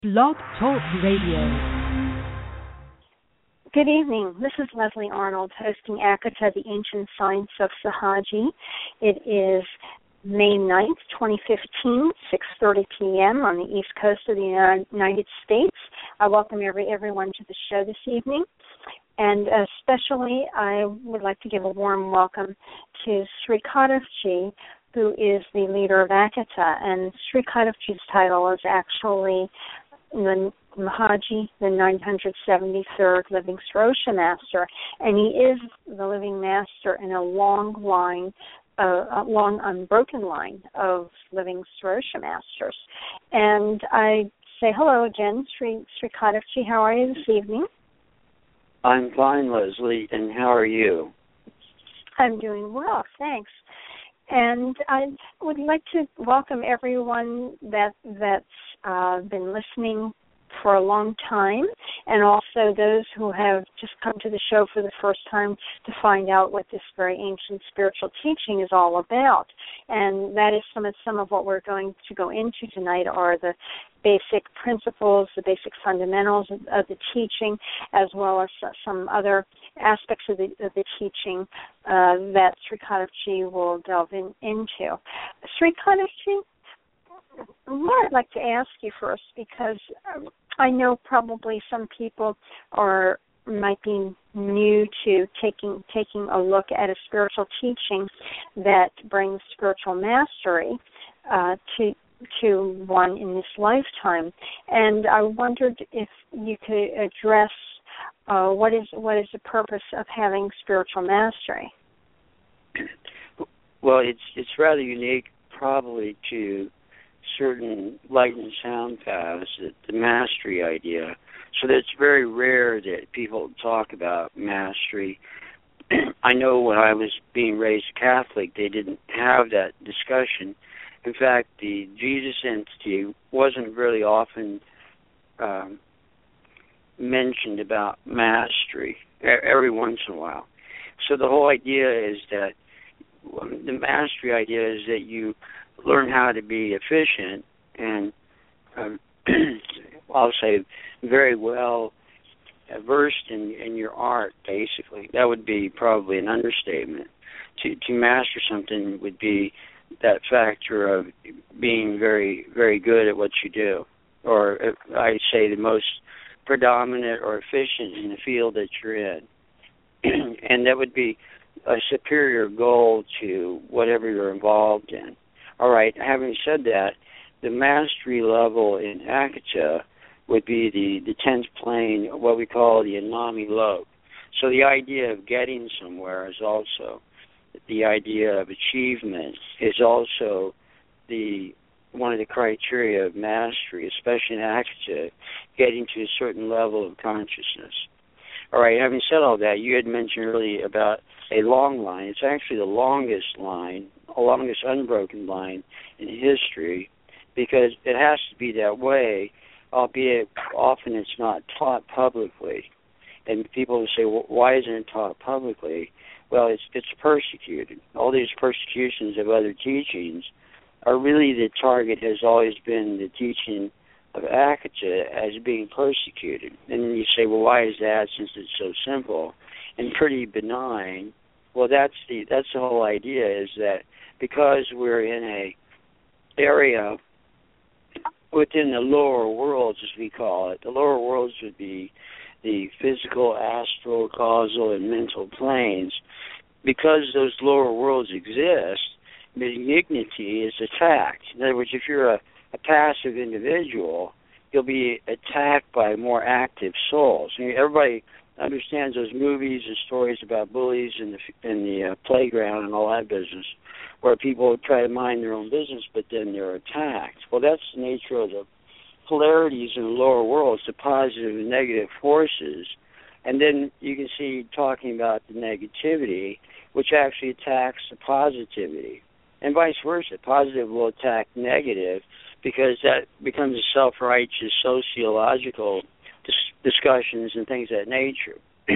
Blog Talk Radio. Good evening. This is Leslie Arnold hosting Akata, the Ancient Science of Sahaji. It is May 9th, 2015, 6:30 p.m. on the East Coast of the United States. I welcome everyone to the show this evening. And especially, I would like to give a warm welcome to Sri Kadavji, who is the leader of Akata. And Sri Kadavji's title is actually the Mahaji, the 973rd Living Srosha Master, and he is the living master in a long line, a long unbroken line of living Srosha Masters. And I say hello again, Sri Kadavji. How are you this evening? I'm fine, Leslie, and how are you? I'm doing well, thanks. And I would like to welcome everyone that's been listening for a long time, and also those who have just come to the show for the first time to find out what this very ancient spiritual teaching is all about. And that is some of what we're going to go into tonight are the basic principles, the basic fundamentals of the teaching, as well as some other aspects of the teaching that Sri Kadavji will delve into. Sri Kadavji, what I'd like to ask you first, because I know probably some people might be new to taking a look at a spiritual teaching that brings spiritual mastery to one in this lifetime. And I wondered if you could address what is the purpose of having spiritual mastery? Well, it's rather unique probably to certain light and sound paths, the mastery idea. So that it's very rare that people talk about mastery. I know when I was being raised Catholic, they didn't have that discussion. In fact, the Jesus entity wasn't really often mentioned about mastery every once in a while. So the whole idea is that the mastery idea is that you learn how to be efficient and I'll say very well versed in your art, basically. That would be probably an understatement. To master something would be that factor of being very, very good at what you do, or I'd say the most predominant or efficient in the field that you're in. And that would be a superior goal to whatever you're involved in. All right, having said that, the mastery level in Akata would be the 10th plane, what we call the Anami Lok. So the idea of getting somewhere is also, the idea of achievement is also one of the criteria of mastery, especially in Akata, getting to a certain level of consciousness. All right, having said all that, you had mentioned earlier about a long line. It's actually the longest line, the longest unbroken line in history, because it has to be that way, albeit often it's not taught publicly. And people will say, well, why isn't it taught publicly? Well, it's persecuted. All these persecutions of other teachings are really the target has always been the teaching of Akata as being persecuted. And then you say, well, why is that since it's so simple and pretty benign? Well, that's the whole idea, is that because we're in a area within the lower worlds, as we call it, the lower worlds would be the physical, astral, causal, and mental planes. Because those lower worlds exist, benignity is attacked. In other words, if you're a passive individual, you'll be attacked by more active souls. I mean, everybody understands those movies and stories about bullies in the playground and all that business, where people try to mind their own business, but then they're attacked. Well, that's the nature of the polarities in the lower worlds, the positive and negative forces. And then you can see talking about the negativity, which actually attacks the positivity. And vice versa. Positive will attack negative because that becomes a self-righteous sociological discussions and things of that nature.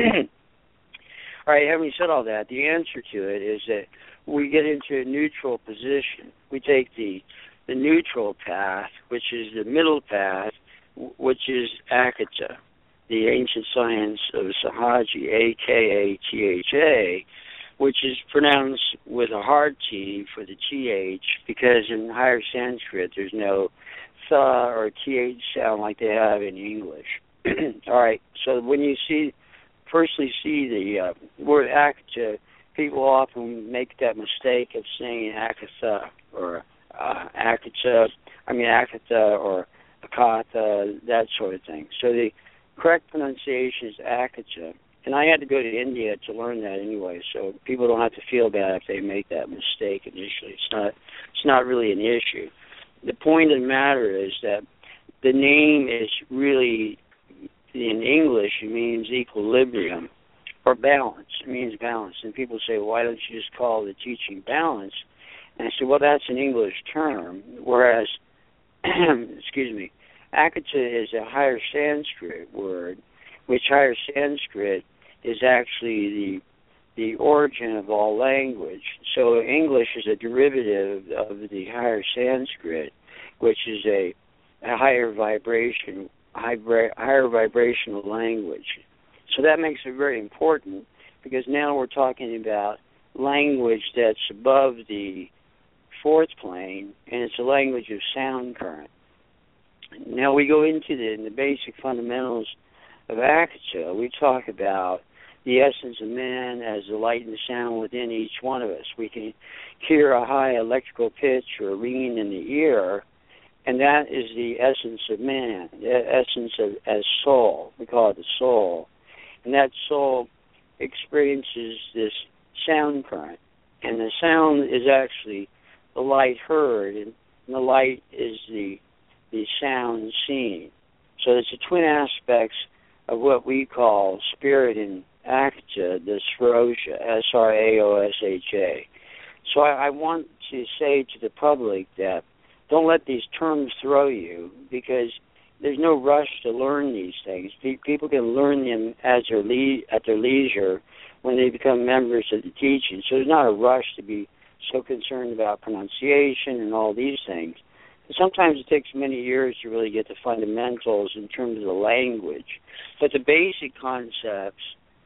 All right, having said all that, the answer to it is that we get into a neutral position. We take the neutral path, which is the middle path, which is Akata, the ancient science of Sahaji, A-K-A-T-H-A, which is pronounced with a hard T for the TH, because in higher Sanskrit there's no th or TH sound like they have in English. All right, so when you firstly see the word Akata, people often make that mistake of saying Akatha or Akata or Akatha, that sort of thing. So the correct pronunciation is Akata. And I had to go to India to learn that anyway, so people don't have to feel bad if they make that mistake initially. It's not really an issue. The point of the matter is that the name is really, in English, it means equilibrium or balance. It means balance. And people say, well, why don't you just call the teaching balance? And I said, well, that's an English term, whereas, excuse me, Akata is a higher Sanskrit word, which higher Sanskrit is actually the origin of all language. So English is a derivative of the higher Sanskrit, which is a higher vibrational language. So that makes it very important, because now we're talking about language that's above the fourth plane, and it's a language of sound current. Now we go into the basic fundamentals of Akata. We talk about the essence of man as the light and the sound within each one of us. We can hear a high electrical pitch or a ringing in the ear, and that is the essence of man, the essence of as soul. We call it the soul. And that soul experiences this sound current. And the sound is actually the light heard, and the light is the sound seen. So it's the twin aspects of what we call spirit in Akata, the Srosha, S-R-A-O-S-H-A. So I want to say to the public that don't let these terms throw you, because there's no rush to learn these things. People can learn them at their leisure when they become members of the teaching. So there's not a rush to be so concerned about pronunciation and all these things. Sometimes it takes many years to really get the fundamentals in terms of the language. But the basic concepts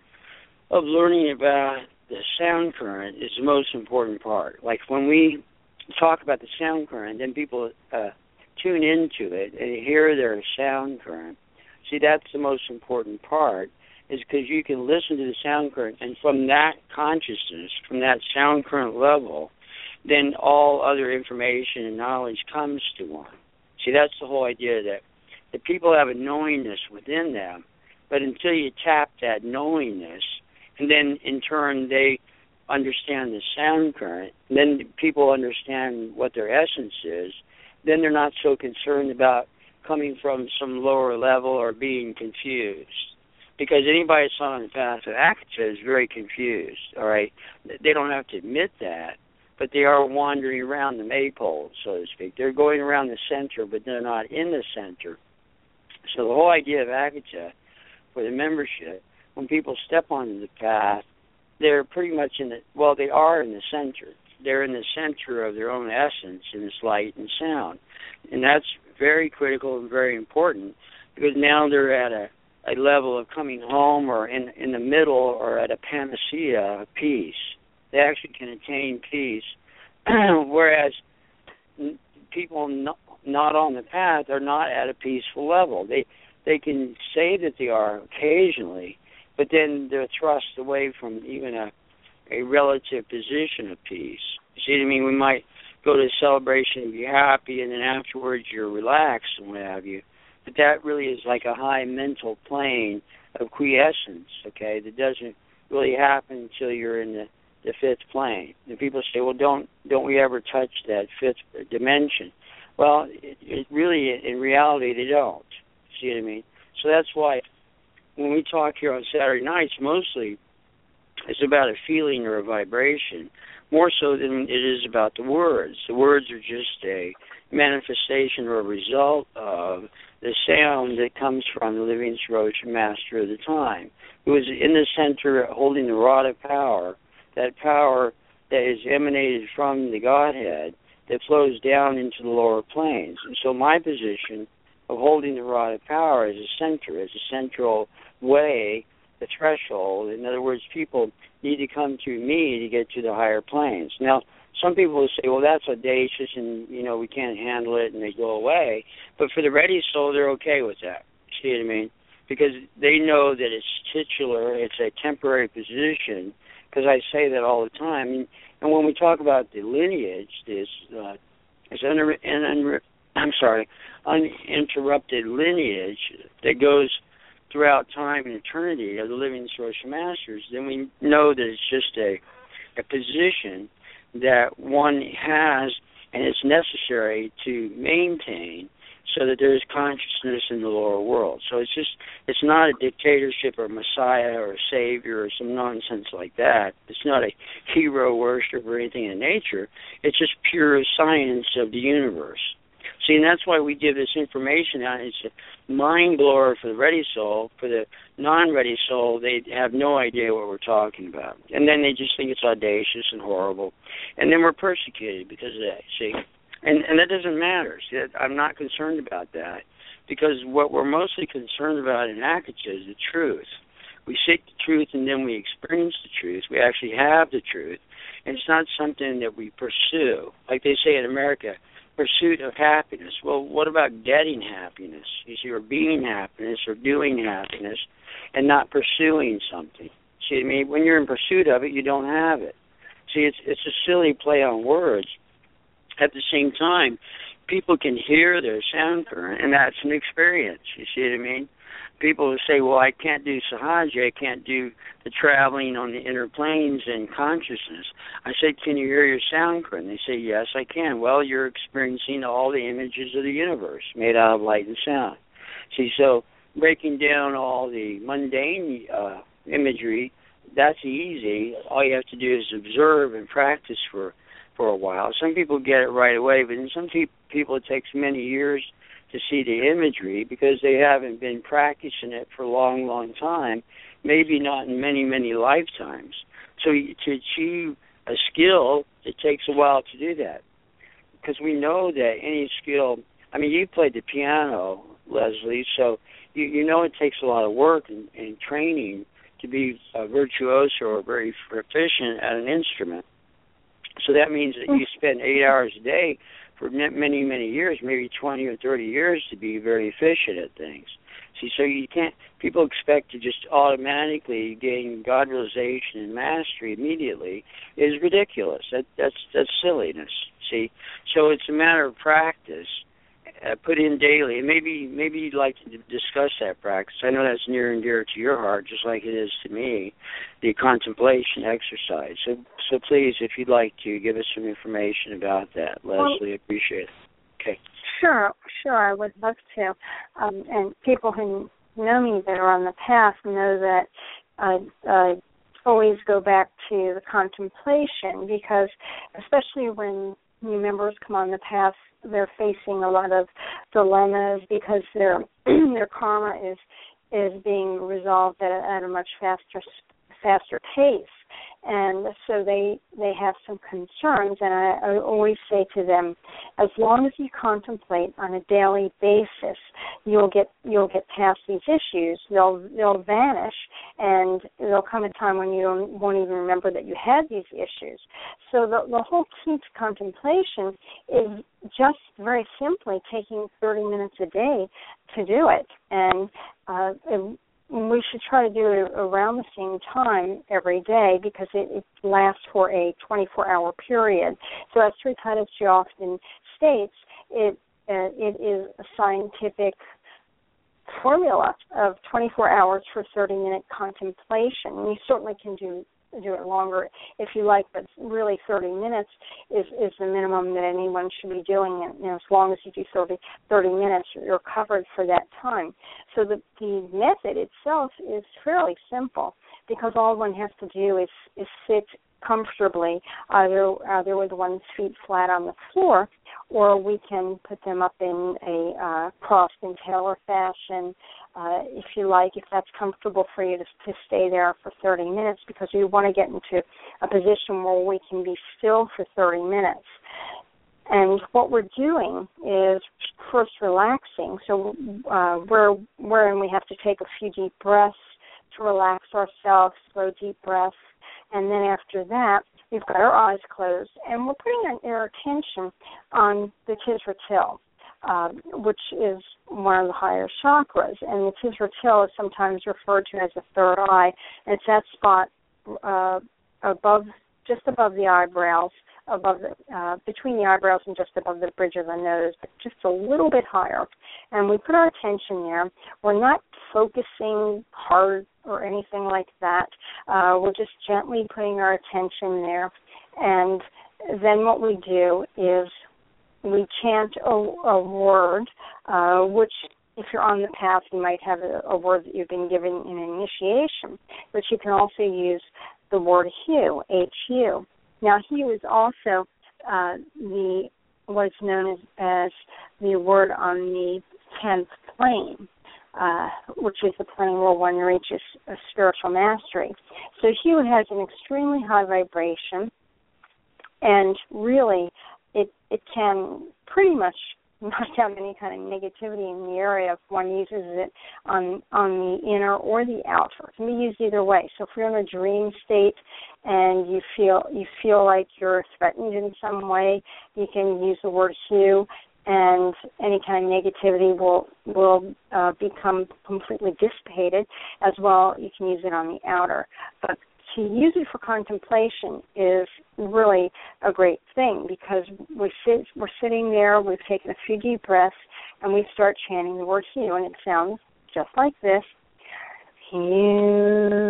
of learning about the sound current is the most important part. Like when we talk about the sound current, then people tune into it and hear their sound current. See, that's the most important part, is because you can listen to the sound current, and from that consciousness, from that sound current level, then all other information and knowledge comes to one. See, that's the whole idea, that the people have a knowingness within them, but until you tap that knowingness, and then in turn they understand the sound current, and then people understand what their essence is, then they're not so concerned about coming from some lower level or being confused. Because anybody that's on the path of Akata is very confused, all right? They don't have to admit that, but they are wandering around the maypole, so to speak. They're going around the center, but they're not in the center. So the whole idea of Akata for the membership, when people step onto the path, they're pretty much they are in the center. They're in the center of their own essence in this light and sound. And that's very critical and very important, because now they're at a level of coming home, or in the middle, or at a panacea of peace. They actually can attain peace, whereas people not on the path are not at a peaceful level. They can say that they are occasionally, but then they're thrust away from even a relative position of peace. You see what I mean? We might go to a celebration and be happy, and then afterwards you're relaxed and what have you. But that really is like a high mental plane of quiescence, okay, that doesn't really happen until you're in the fifth plane. And people say, well, don't we ever touch that fifth dimension? Well, it really, in reality, they don't. See what I mean? So that's why when we talk here on Saturday nights, mostly it's about a feeling or a vibration, more so than it is about the words. The words are just a manifestation or a result of the sound that comes from the living Srosha master of the time, who is in the center holding the rod of power, that power that is emanated from the Godhead that flows down into the lower planes. And so my position of holding the rod of power as a center, as a central way, the threshold. In other words, people need to come to me to get to the higher planes. Now, some people will say, well, that's audacious and, we can't handle it, and they go away. But for the ready soul, they're okay with that. See what I mean? Because they know that it's titular, it's a temporary position, because I say that all the time. And when we talk about the lineage, this uninterrupted lineage that goes throughout time and eternity of the living source masters, then we know that it's just a position that one has and it's necessary to maintain so that there is consciousness in the lower world. So it's not a dictatorship or messiah or a savior or some nonsense like that. It's not a hero worship or anything in nature. It's just pure science of the universe. See, and that's why we give this information out. It's a mind blower for the ready soul. For the non-ready soul, they have no idea what we're talking about. And then they just think it's audacious and horrible. And then we're persecuted because of that, see. And that doesn't matter. See, I'm not concerned about that, because what we're mostly concerned about in Akasha is the truth. We seek the truth and then we experience the truth. We actually have the truth. And it's not something that we pursue. Like they say in America, pursuit of happiness. Well, what about getting happiness? You see, or being happiness or doing happiness and not pursuing something. See what I mean? When you're in pursuit of it, you don't have it. See, it's a silly play on words. At the same time, people can hear their sound current, and that's an experience. You see what I mean? People will say, well, I can't do sahaja, I can't do the traveling on the inner planes and consciousness. I said, can you hear your sound current? They say, yes, I can. Well, you're experiencing all the images of the universe made out of light and sound. See, so breaking down all the mundane imagery, that's easy. All you have to do is observe and practice for a while. Some people get it right away, but in some people it takes many years to see the imagery because they haven't been practicing it for a long, long time, maybe not in many, many lifetimes. So to achieve a skill, it takes a while to do that, because we know that any skill, I mean, you played the piano, Leslie, so you know it takes a lot of work and training to be a virtuoso or very proficient at an instrument. So that means that you spend 8 hours a day for many, many years, maybe 20 or 30 years to be very efficient at things. See, so you can't, people expect to just automatically gain God realization and mastery immediately is ridiculous. That's silliness, see. So it's a matter of practice, put in daily. And maybe you'd like to discuss that practice. I know that's near and dear to your heart, just like it is to me, the contemplation exercise. So please, if you'd like to, give us some information about that, Leslie. Appreciate it. Okay. Sure, I would love to. And people who know me that are on the path know that I always go back to the contemplation, because especially when new members come on the path, they're facing a lot of dilemmas because their karma is being resolved at a much faster pace. And so they have some concerns, and I always say to them, as long as you contemplate on a daily basis, you'll get past these issues. They'll vanish, and there'll come a time when you won't even remember that you had these issues. So the whole key to contemplation is just very simply taking 30 minutes a day to do it, and we should try to do it around the same time every day, because it lasts for a 24-hour period. So as Sri Kadachi often states, it is a scientific formula of 24 hours for 30-minute contemplation. You certainly can do it longer if you like, but really 30 minutes is the minimum that anyone should be doing. And as long as you do 30 minutes, you're covered for that time. So the method itself is fairly simple, because all one has to do is sit comfortably, either with one's feet flat on the floor, or we can put them up in a crossed and tailor fashion, if you like, if that's comfortable for you to stay there for 30 minutes, because we want to get into a position where we can be still for 30 minutes. And what we're doing is first relaxing. So wherein we have to take a few deep breaths to relax ourselves, slow deep breaths. And then after that, we've got our eyes closed, and we're putting our attention on the Tisratil, which is one of the higher chakras. And the Tisratil is sometimes referred to as the third eye, and it's that spot just above the eyebrows, between the eyebrows and just above the bridge of the nose, but just a little bit higher. And we put our attention there. We're not focusing hard or anything like that. We're just gently putting our attention there. And then what we do is we chant a word, which if you're on the path, you might have a word that you've been given in initiation, but you can also use the word Hu, H-U. Now, Hu is also what's known as the word on the 10th plane, which is the plane where one reaches a spiritual mastery. So Hu has an extremely high vibration, and really it can pretty much knock down any kind of negativity in the area if one uses it on the inner or the outer. It can be used either way. So if you're in a dream state and you feel like you're threatened in some way, you can use the word Hu, and any kind of negativity will become completely dissipated. As well, you can use it on the outer. But to use it for contemplation is really a great thing, because we're sitting there, we've taken a few deep breaths, and we start chanting the word Hu, and it sounds just like this. Hu.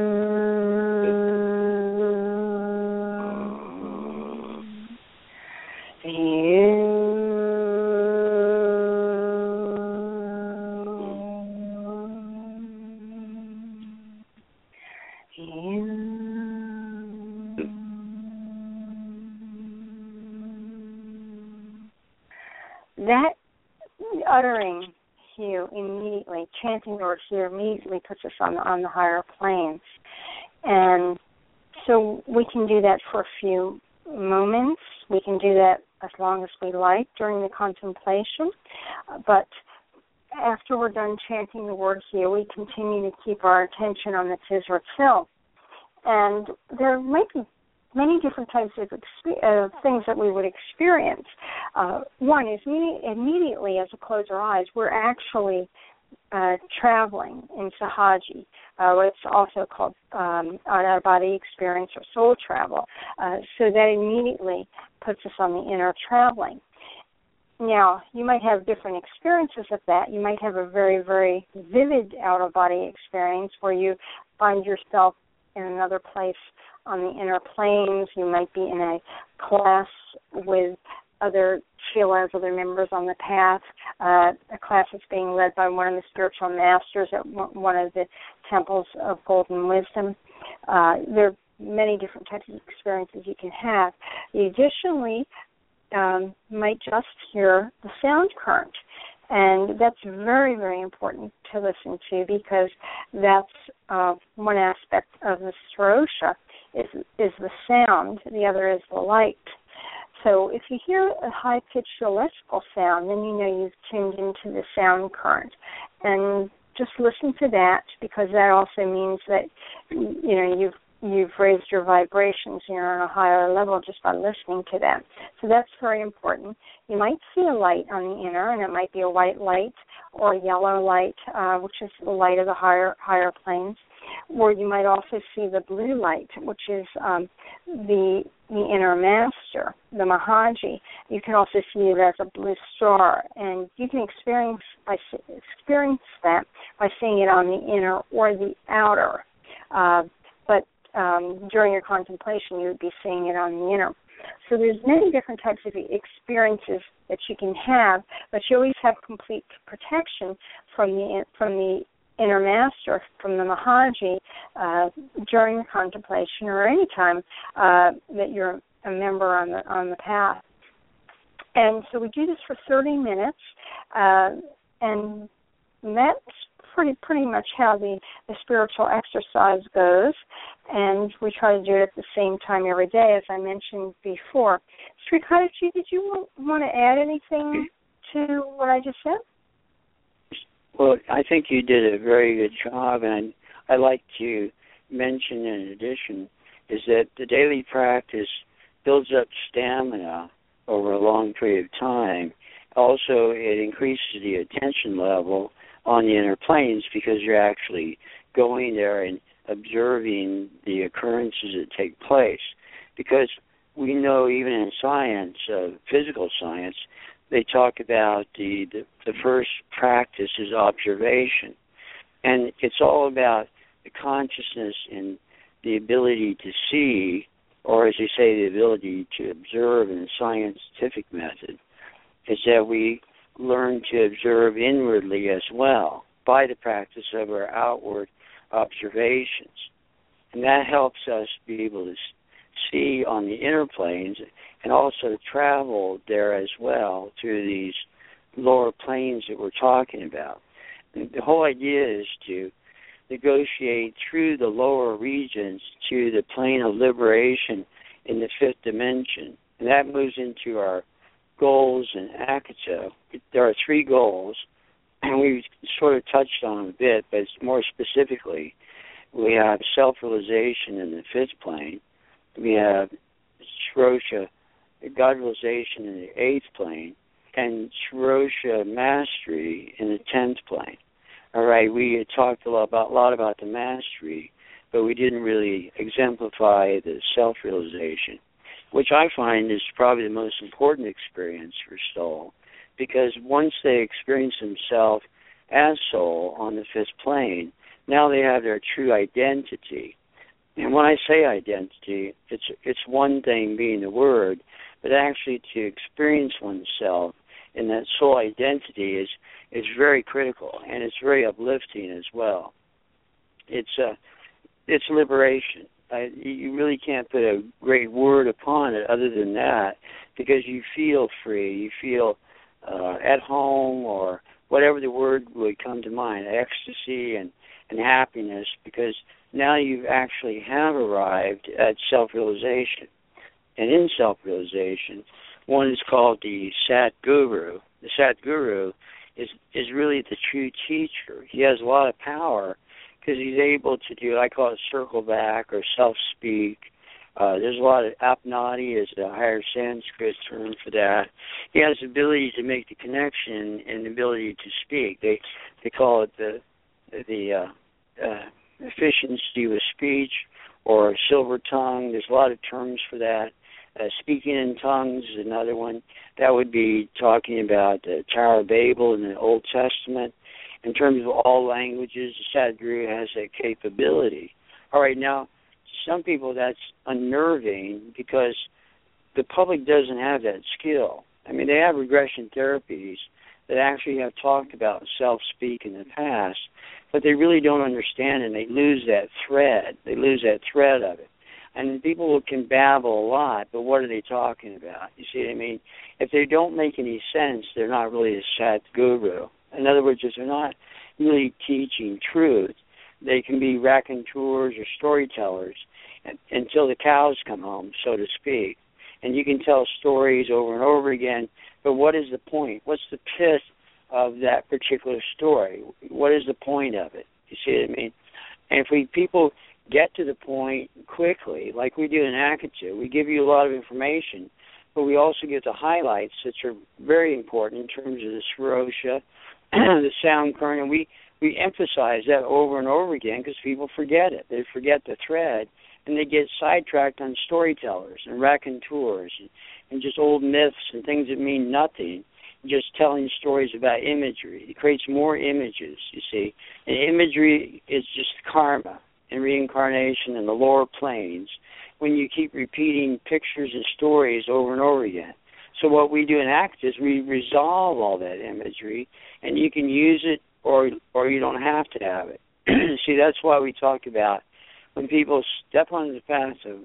Hu. That uttering Hu immediately, chanting the word Hu immediately puts us on the higher planes. And so we can do that for a few moments. We can do that as long as we like during the contemplation. But after we're done chanting the word Hu, we continue to keep our attention on the Tisratil. And there might be many different types of things that we would experience. One is immediately as we close our eyes, we're actually traveling in Sahaji, what's also called out-of-body experience or soul travel. So that immediately puts us on the inner traveling. Now, you might have different experiences of that. You might have a very, very vivid out-of-body experience where you find yourself in another place on the inner planes. You might be in a class with other chelas, other members on the path, a class that's being led by one of the spiritual masters at one of the temples of golden wisdom. There are many different types of experiences you can have. You additionally might just hear the sound current. And that's very, very important to listen to, because that's one aspect of the Sarosha is the sound. The other is the light. So if you hear a high-pitched electrical sound, then you know you've tuned into the sound current. And just listen to that, because that also means that you've raised your vibrations, you're on a higher level just by listening to that. So that's very important. You might see a light on the inner, and it might be a white light or a yellow light, which is the light of the higher planes. Or you might also see the blue light, which is the inner master, the Mahaji. You can also see it as a blue star, and you can experience that by seeing it on the inner or the outer. But during your contemplation, you would be seeing it on the inner. So there's many different types of experiences that you can have, but you always have complete protection from the inner master, from the Mahaji, during the contemplation or any time that you're a member on the path. And so we do this for 30 minutes, and that's pretty much how the spiritual exercise goes, and we try to do it at the same time every day, as I mentioned before. Srikataji, did you want to add anything to what I just said? Well, I think you did a very good job, and I'd like to mention in addition is that the daily practice builds up stamina over a long period of time. Also, it increases the attention level on the inner planes because you're actually going there and observing the occurrences that take place. Because we know even in science, physical science, they talk about the first practice is observation. And it's all about the consciousness and the ability to see, or as they say, the ability to observe in a scientific method, is that we learn to observe inwardly as well by the practice of our outward observations. And that helps us be able to see on the inner planes and also travel there as well through these lower planes that we're talking about. And the whole idea is to negotiate through the lower regions to the plane of liberation in the fifth dimension. And that moves into our goals in Akata. There are 3 goals, and we've sort of touched on them a bit, but more specifically, we have self-realization in the fifth plane. We have Shrosha, God-realization in the 8th plane, and Shrosha mastery in the 10th plane. All right, we had talked a lot about the mastery, but we didn't really exemplify the self-realization, which I find is probably the most important experience for soul, because once they experience themselves as soul on the 5th plane, now they have their true identity. And when I say identity, it's one thing being the word, but actually to experience oneself in that soul identity is very critical, and it's very uplifting as well. It's liberation. You really can't put a great word upon it other than that, because you feel free, you feel at home, or whatever the word would come to mind, ecstasy and happiness, because now you actually have arrived at self-realization. And in self-realization, one is called the Satguru. The Satguru is really the true teacher. He has a lot of power because he's able to do, I call it circle back or self-speak. There's a lot of apnati is the higher Sanskrit term for that. He has the ability to make the connection and the ability to speak. They call it the efficiency with speech or silver tongue. There's a lot of terms for that. Speaking in tongues is another one. That would be talking about the Tower of Babel in the Old Testament. In terms of all languages, the Sadhguru has that capability. All right, now, some people that's unnerving because the public doesn't have that skill. I mean, they have regression therapies that actually have talked about self-speak in the past, but they really don't understand, and they lose that thread. They lose that thread of it. And people can babble a lot, but what are they talking about? You see what I mean? If they don't make any sense, they're not really a Satguru. In other words, if they're not really teaching truth, they can be raconteurs or storytellers until the cows come home, so to speak. And you can tell stories over and over again, but what is the point? What's the pith of that particular story? What is the point of it? You see what I mean? And if people get to the point quickly, like we do in Akata, we give you a lot of information, but we also give the highlights that are very important in terms of the Srosha, the sound current, and we emphasize that over and over again because people forget it. They forget the thread, and they get sidetracked on storytellers and raconteurs and just old myths and things that mean nothing, just telling stories about imagery. It creates more images, you see. And imagery is just karma and reincarnation in the lower planes when you keep repeating pictures and stories over and over again. So what we do in ACT is we resolve all that imagery, and you can use it or you don't have to have it. See, that's why we talk about when people step onto the path of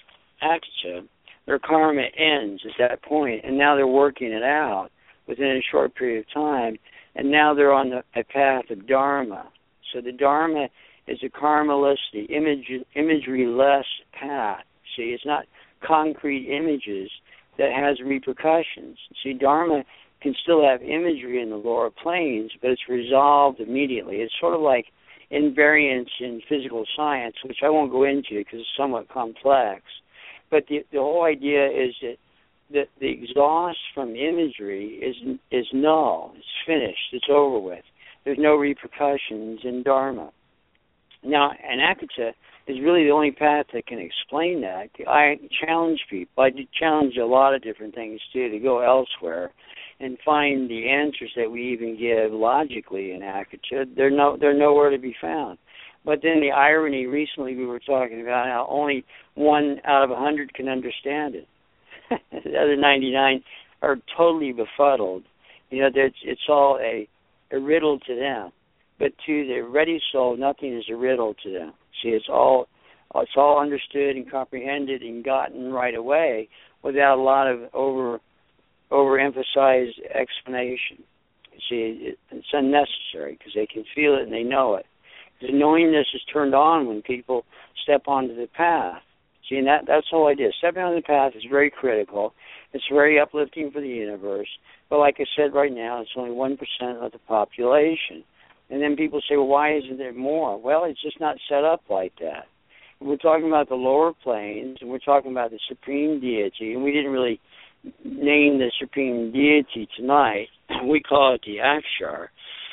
ACT, their karma ends at that point, and now they're working it out within a short period of time, and now they're on a path of Dharma. So the Dharma is a karmaless, the imagery-less path. See, it's not concrete images that has repercussions. See, Dharma can still have imagery in the lower planes, but it's resolved immediately. It's sort of like invariance in physical science, which I won't go into because it's somewhat complex. But the whole idea is that the exhaust from imagery is null. It's finished. It's over with. There's no repercussions in Dharma. Now, Anekata is really the only path that can explain that. I challenge people. I challenge a lot of different things, too, to go elsewhere and find the answers that we even give logically in Anekata. They're nowhere to be found. But then the irony, recently we were talking about how only 1 out of 100 can understand it. The other 99 are totally befuddled. You know, it's all a riddle to them. But to the ready soul, nothing is a riddle to them. See, it's all understood and comprehended and gotten right away without a lot of overemphasized explanation. See, it's unnecessary because they can feel it and they know it. The knowingness is turned on when people step onto the path. See, and that's the whole idea. Stepping on the path is very critical. It's very uplifting for the universe. But like I said right now, it's only 1% of the population. And then people say, well, why isn't there more? Well, it's just not set up like that. We're talking about the lower planes, and we're talking about the Supreme Deity, and we didn't really name the Supreme Deity tonight. We call it the Akshar.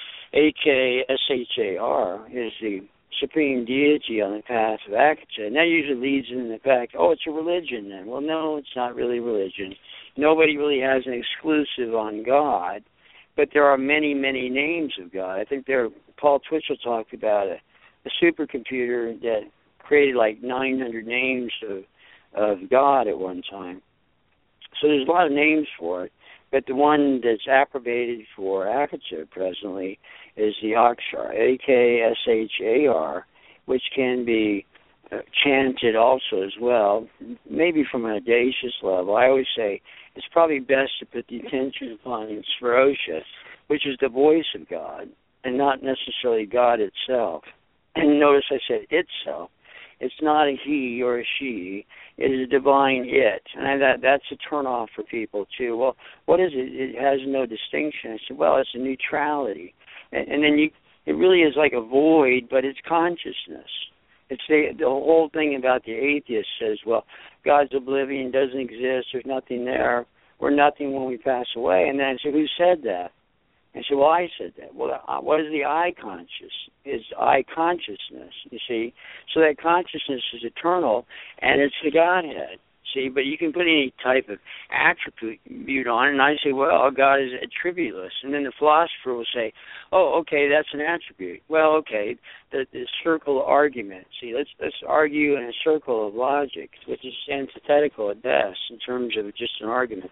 A-K-S-H-A-R is the Supreme Deity on the path of Akshar. And that usually leads in the fact, it's a religion then. Well, no, it's not really religion. Nobody really has an exclusive on God. But there are many, many names of God. I think Paul Twitchell talked about a supercomputer that created like 900 names of God at one time. So there's a lot of names for it. But the one that's approbated for Akshar presently is the Akshar, A-K-S-H-A-R, which can be chanted also as well, maybe from an audacious level. I always say it's probably best to put the attention upon Svarosha, which is the voice of God, and not necessarily God itself. And notice I said itself. It's not a he or a she. It is a divine it. And that's a turnoff for people, too. Well, what is it? It has no distinction. I said, well, it's a neutrality. And then it really is like a void, but it's consciousness. It's the whole thing about the atheist says, well, God's oblivion, doesn't exist, there's nothing there, we're nothing when we pass away. And then I said, who said that? I said, well, I said that. Well, what is the I conscious? Is I consciousness, you see? So that consciousness is eternal, and it's the Godhead, see? But you can put any type of attribute on it, and I say, well, God is attributeless. And then the philosopher will say, oh, okay, that's an attribute. Well, okay, the circle argument. See, let's argue in a circle of logic, which is antithetical at best in terms of just an argument.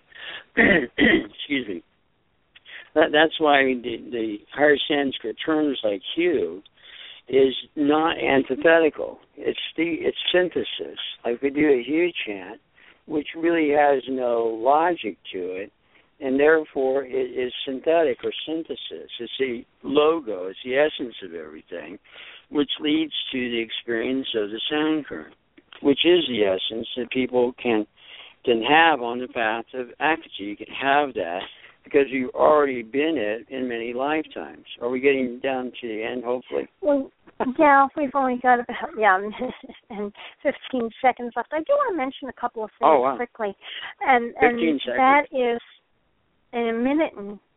Excuse me. That's why the higher Sanskrit terms like hue is not antithetical. It's synthesis. Like we do a hue chant, which really has no logic to it, and therefore it is synthetic or synthesis. It's the logo, it's the essence of everything, which leads to the experience of the sound current, which is the essence that people can have on the path of Akshar. You can have that because you've already been it in many lifetimes. Are we getting down to the end, hopefully? Well, yeah, we've only got about, and 15 seconds left. I do want to mention a couple of things quickly. And 15 seconds. That is in a minute,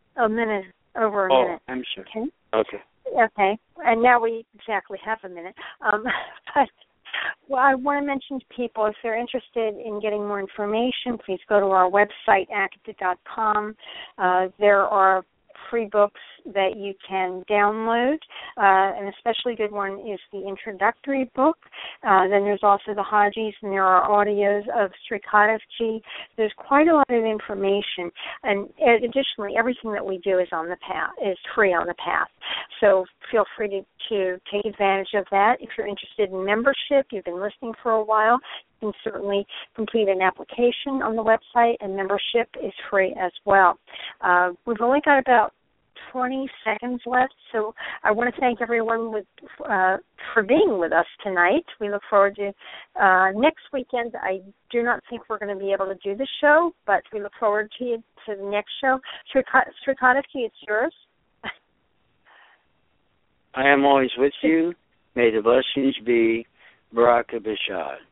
over a minute. I'm sorry. Okay. Okay. And now we exactly have a minute. But well, I want to mention to people, if they're interested in getting more information, please go to our website, akata.com. There are free books that you can download. An especially good one is the introductory book. Then there's also the Hajis, and there are audios of Sri Kadavji. There's quite a lot of information. And additionally, everything that we do is on the path, is free on the path. So feel free to take advantage of that. If you're interested in membership, you've been listening for a while, you can certainly complete an application on the website, and membership is free as well. We've only got about 20 seconds left, so I want to thank everyone for being with us tonight. We look forward to next weekend. I do not think we're going to be able to do the show, but we look forward to the next show. Srikantha, it's yours. I am always with you. May the blessings be. Baraka Bashad.